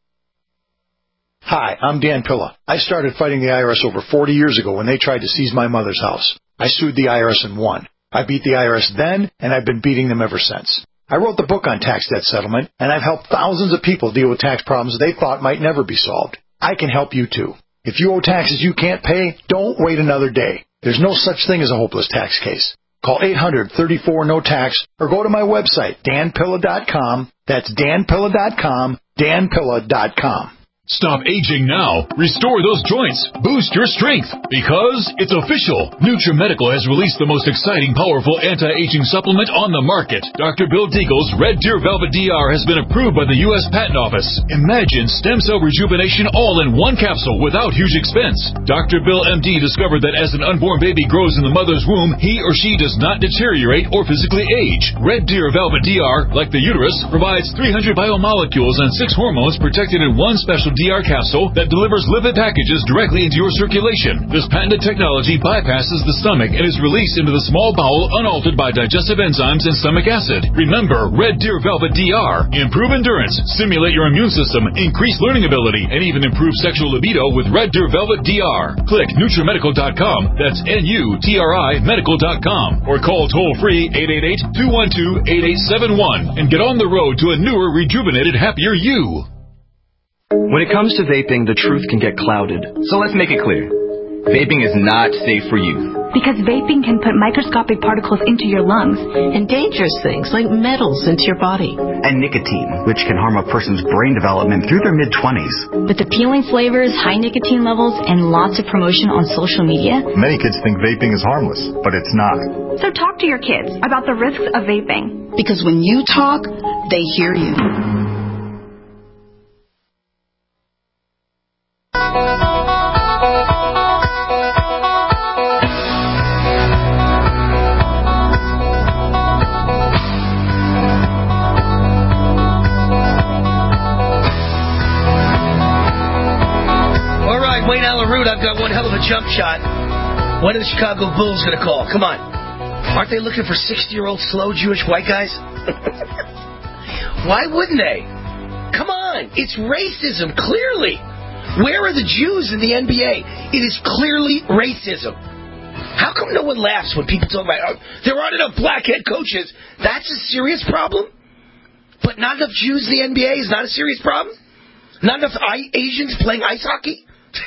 Hi, I'm Dan Pilla. I started fighting the I R S over forty years ago when they tried to seize my mother's house. I sued the I R S and won. I beat the I R S then, and I've been beating them ever since. I wrote the book on tax debt settlement, and I've helped thousands of people deal with tax problems they thought might never be solved. I can help you too. If you owe taxes you can't pay, don't wait another day. There's no such thing as a hopeless tax case. Call eight hundred, thirty-four, no tax or go to my website, dan pilla dot com. That's dan pilla dot com, dan pilla dot com. Stop aging now. Restore those joints. Boost your strength. Because it's official. NutriMedical has released the most exciting, powerful anti-aging supplement on the market. Doctor Bill Deagle's Red Deer Velvet D R has been approved by the U S Patent Office. Imagine stem cell rejuvenation all in one capsule without huge expense. Doctor Bill M D discovered that as an unborn baby grows in the mother's womb, he or she does not deteriorate or physically age. Red Deer Velvet D R, like the uterus, provides three hundred biomolecules and six hormones protected in one special D R capsule that delivers lipid packages directly into your circulation. This patented technology bypasses the stomach and is released into the small bowel unaltered by digestive enzymes and stomach acid. Remember, Red Deer Velvet D R. Improve endurance, stimulate your immune system, increase learning ability, and even improve sexual libido with Red Deer Velvet D R. Click NutriMedical dot com. That's N U T R I medical dot com. Or call toll-free eight eight eight, two one two, eight eight seven one and get on the road to a newer, rejuvenated, happier you. When it comes to vaping, the truth can get clouded. So let's make it clear. Vaping is not safe for youth. Because vaping can put microscopic particles into your lungs. And dangerous things like metals into your body. And nicotine, which can harm a person's brain development through their mid-twenties. With appealing flavors, high nicotine levels, and lots of promotion on social media. Many kids think vaping is harmless, but it's not. So talk to your kids about the risks of vaping. Because when you talk, they hear you. I've got one hell of a jump shot. When are the Chicago Bulls going to call? Come on. Aren't they looking for sixty-year-old slow Jewish white guys? Why wouldn't they? Come on. It's racism, clearly. Where are the Jews in the N B A? It is clearly racism. How come no one laughs when people talk about, oh, there aren't enough black head coaches? That's a serious problem? But not enough Jews in the N B A is not a serious problem? Not enough I- Asians playing ice hockey?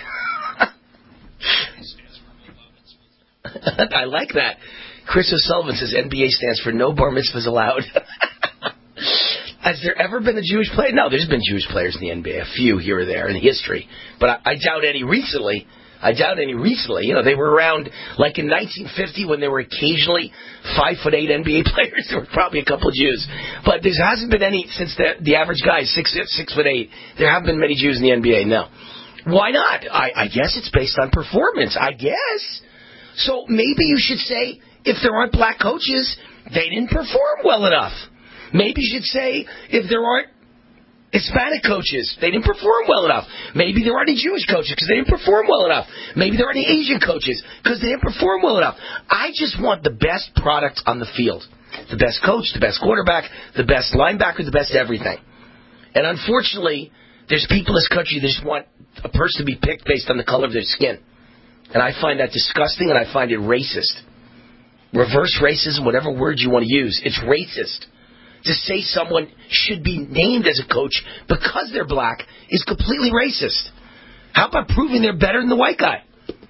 I like that. Chris O'Sullivan says N B A stands for no bar mitzvahs allowed. Has there ever been a Jewish player? No, there's been Jewish players in the N B A, a few here or there in history. But I, I doubt any recently. I doubt any recently. You know, they were around like in nineteen fifty when there were occasionally five foot eight N B A players. There were probably a couple of Jews. But there hasn't been any since the, the average guy is six, six foot eight. There haven't been many Jews in the N B A, no. Why not? I, I guess it's based on performance. I guess. So maybe you should say, if there aren't black coaches, they didn't perform well enough. Maybe you should say, if there aren't Hispanic coaches, they didn't perform well enough. Maybe there aren't any Jewish coaches because they didn't perform well enough. Maybe there aren't any Asian coaches because they didn't perform well enough. I just want the best product on the field. The best coach, the best quarterback, the best linebacker, the best everything. And unfortunately, there's people in this country that just want a person to be picked based on the color of their skin. And I find that disgusting, and I find it racist. Reverse racism, whatever word you want to use, it's racist. To say someone should be named as a coach because they're black is completely racist. How about proving they're better than the white guy?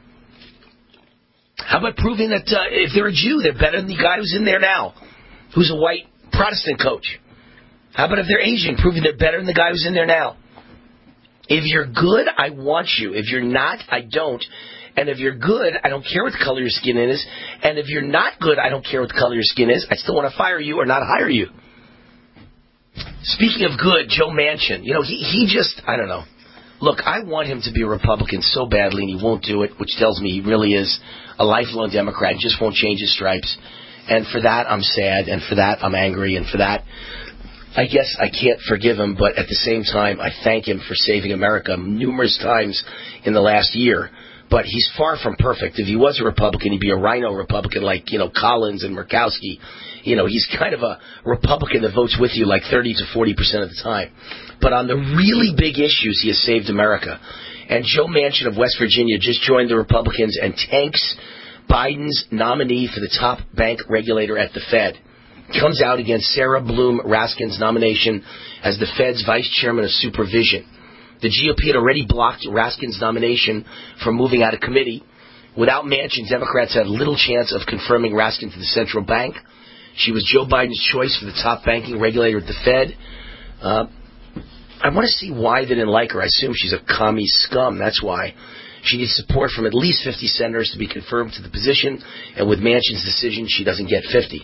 How about proving that uh, if they're a Jew, they're better than the guy who's in there now, who's a white Protestant coach? How about if they're Asian, proving they're better than the guy who's in there now? If you're good, I want you. If you're not, I don't. And if you're good, I don't care what the color of your skin is. And if you're not good, I don't care what the color of your skin is. I still want to fire you or not hire you. Speaking of good, Joe Manchin, you know, he, he just, I don't know. Look, I want him to be a Republican so badly, and he won't do it, which tells me he really is a lifelong Democrat and just won't change his stripes. And for that, I'm sad, and for that, I'm angry, and for that, I guess I can't forgive him, but at the same time, I thank him for saving America numerous times in the last year. But he's far from perfect. If he was a Republican, he'd be a rhino Republican like, you know, Collins and Murkowski. You know, he's kind of a Republican that votes with you like thirty to forty percent of the time. But on the really big issues, he has saved America. And Joe Manchin of West Virginia just joined the Republicans and tanks Biden's nominee for the top bank regulator at the Fed. comes out against Sarah Bloom Raskin's nomination as the Fed's vice chairman of supervision. The G O P had already blocked Raskin's nomination from moving out of committee. Without Manchin, Democrats had little chance of confirming Raskin to the central bank. She was Joe Biden's choice for the top banking regulator at the Fed. Uh, I want to see why they didn't like her. I assume she's a commie scum. That's why. She needs support from at least fifty senators to be confirmed to the position, and with Manchin's decision, she doesn't get fifty.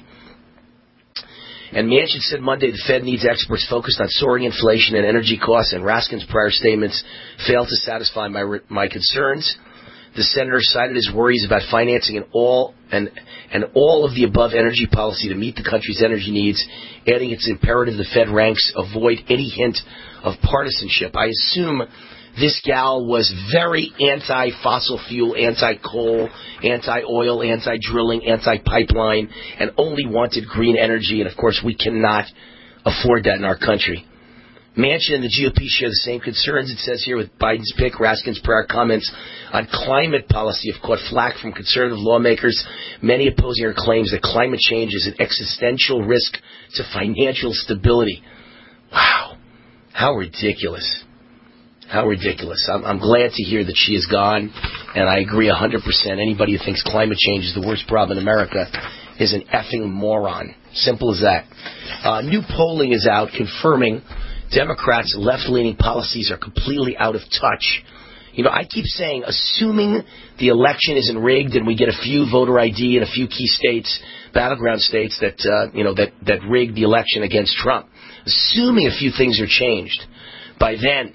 And Manchin said Monday the Fed needs experts focused on soaring inflation and energy costs, and Raskin's prior statements failed to satisfy my my concerns. The senator cited his worries about financing an all and and all of the above energy policy to meet the country's energy needs, adding it's imperative the Fed ranks avoid any hint of partisanship. I assume this gal was very anti-fossil fuel, anti-coal, anti-oil, anti-drilling, anti-pipeline, and only wanted green energy. And, of course, we cannot afford that in our country. Manchin and the G O P share the same concerns, it says here, with Biden's pick. Raskin's prior comments on climate policy have caught flack from conservative lawmakers, many opposing her claims that climate change is an existential risk to financial stability. Wow. How ridiculous. How ridiculous. I'm, I'm glad to hear that she is gone, and I agree one hundred percent. Anybody who thinks climate change is the worst problem in America is an effing moron. Simple as that. Uh, new polling is out confirming Democrats' left-leaning policies are completely out of touch. You know, I keep saying, assuming the election isn't rigged and we get a few voter I D in a few key states, battleground states that, uh, you know, that, that rigged the election against Trump, assuming a few things are changed, by then,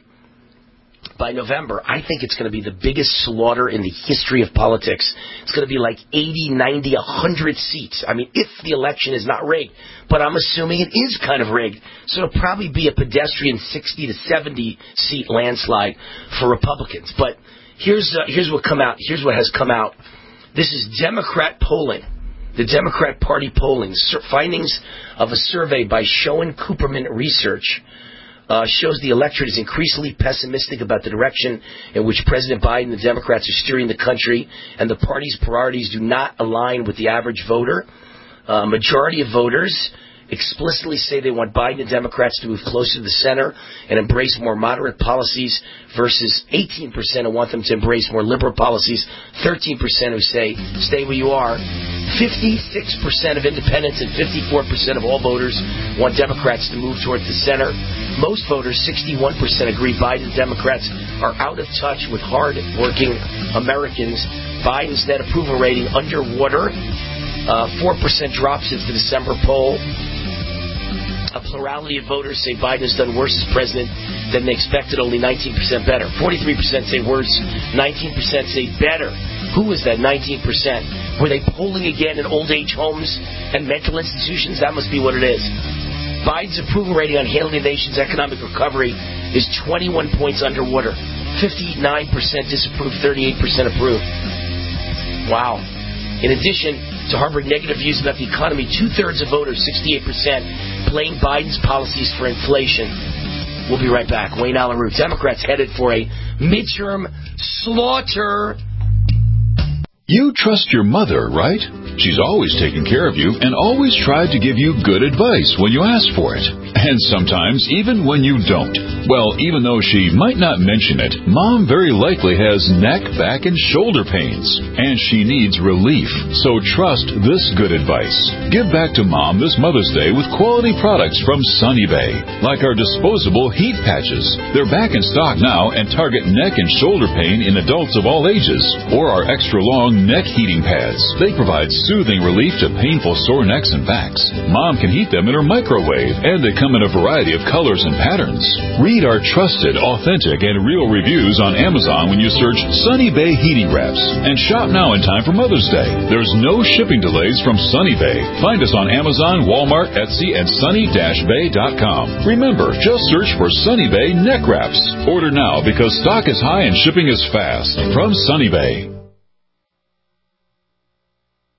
by November, I think it's going to be the biggest slaughter in the history of politics. It's going to be like eighty, ninety, one hundred seats. I mean, if the election is not rigged. But I'm assuming it is kind of rigged. So it'll probably be a pedestrian sixty to seventy seat landslide for Republicans. But here's uh, here's what come out. Here's what has come out. This is Democrat polling. The Democrat Party polling. Findings of a survey by Schoen Cooperman Research Uh, shows the electorate is increasingly pessimistic about the direction in which President Biden and the Democrats are steering the country, and the party's priorities do not align with the average voter. Uh, majority of voters explicitly say they want Biden and Democrats to move closer to the center and embrace more moderate policies versus eighteen percent who want them to embrace more liberal policies, thirteen percent who say stay where you are. fifty-six percent of independents and fifty-four percent of all voters want Democrats to move towards the center. Most voters, sixty-one percent, agree Biden and Democrats are out of touch with hard-working Americans. Biden's net approval rating underwater. Uh, four percent drop since the December poll. A plurality of voters say Biden has done worse as president than they expected, only nineteen percent better. forty-three percent say worse, nineteen percent say better. Who is that nineteen percent? Were they polling again in old age homes and mental institutions? That must be what it is. Biden's approval rating on handling the nation's economic recovery is twenty-one points underwater. fifty-nine percent disapprove, thirty-eight percent approve. Wow. In addition to harboring negative views about the economy, two-thirds of voters, sixty-eight percent, blame Biden's policies for inflation. We'll be right back. Wayne Allen Root. Democrats headed for a midterm slaughter. You trust your mother, right? She's always taken care of you and always tried to give you good advice when you ask for it. And sometimes even when you don't. Well, even though she might not mention it, Mom very likely has neck, back, and shoulder pains. And she needs relief. So trust this good advice. Give back to Mom this Mother's Day with quality products from Sunny Bay. Like our disposable heat patches. They're back in stock now and target neck and shoulder pain in adults of all ages. Or our extra long neck heating pads. They provide soothing relief to painful sore necks and backs. Mom can heat them in her microwave, and they come in a variety of colors and patterns. Read our trusted, authentic, and real reviews on Amazon when you search Sunny Bay Heating Wraps, and shop now in time for Mother's Day. There's no shipping delays from Sunny Bay. Find us on Amazon, Walmart, Etsy, and sunny dash bay dot com. Remember, just search for Sunny Bay Neck Wraps. Order now because stock is high and shipping is fast. From Sunny Bay.